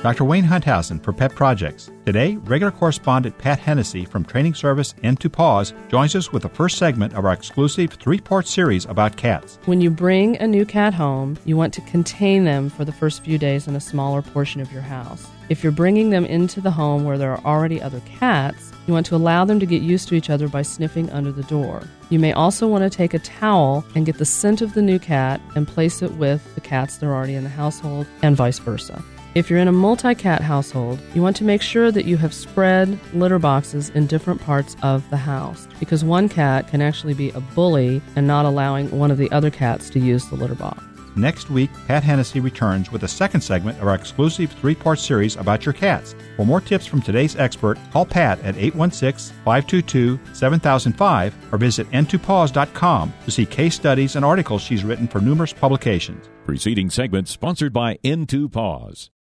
Dr. Wayne Hunthausen for Pet Projects. Today, regular correspondent Pat Hennessy from Training Service N2 Paws joins us with the first segment of our exclusive three-part series about cats. When you bring a new cat home, you want to contain them for the first few days in a smaller portion of your house. If you're bringing them into the home where there are already other cats, you want to allow them to get used to each other by sniffing under the door. You may also want to take a towel and get the scent of the new cat and place it with the cats that are already in the household, and vice versa. If you're in a multi-cat household, you want to make sure that you have spread litter boxes in different parts of the house, because one cat can actually be a bully and not allowing one of the other cats to use the litter box. Next week, Pat Hennessy returns with the second segment of our exclusive three-part series about your cats. For more tips from today's expert, call Pat at 816-522-7005 or visit n2paws.com to see case studies and articles she's written for numerous publications. Preceding segment sponsored by N2 Paws.